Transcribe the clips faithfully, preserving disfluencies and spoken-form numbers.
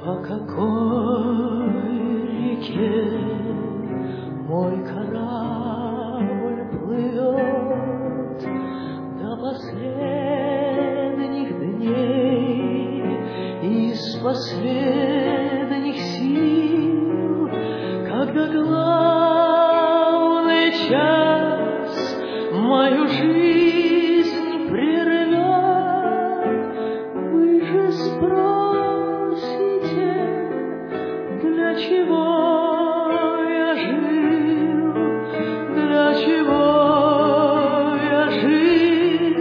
По какой реке мой корабль плывет до последних дней, из последних сил, когда главный час мою жизнь прервет. Вы же спросите, для чего я жил, для чего я жил.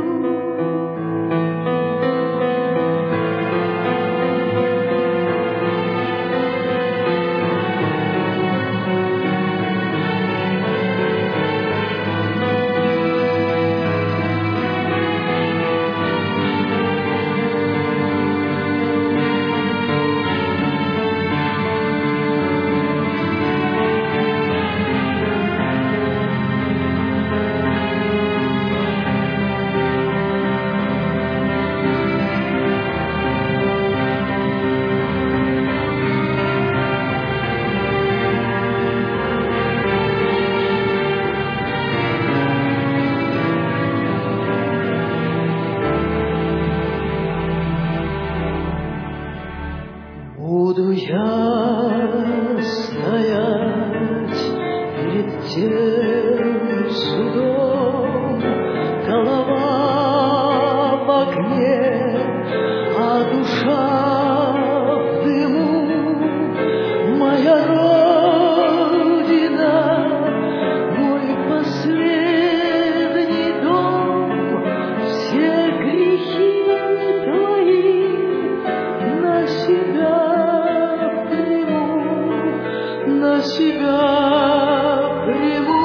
Буду я стоять перед тем судом, голова в огне, а душа в дыму. Моя Родина, мой последний дом, все грехи твои на себя на себя приму.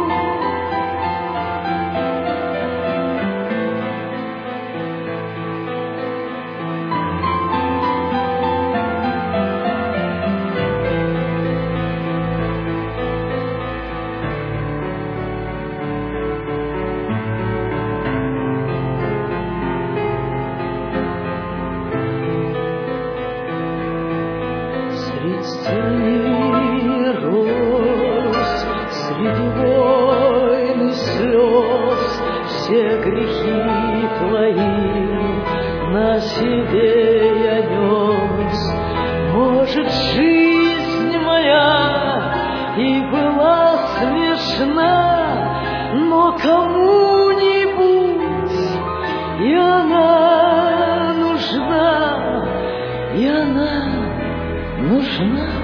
Средь стерни роз, среди войн и слез, все грехи твои на себе я нес. Может, жизнь моя и была смешна, но кому-нибудь и она нужна, и она нужна.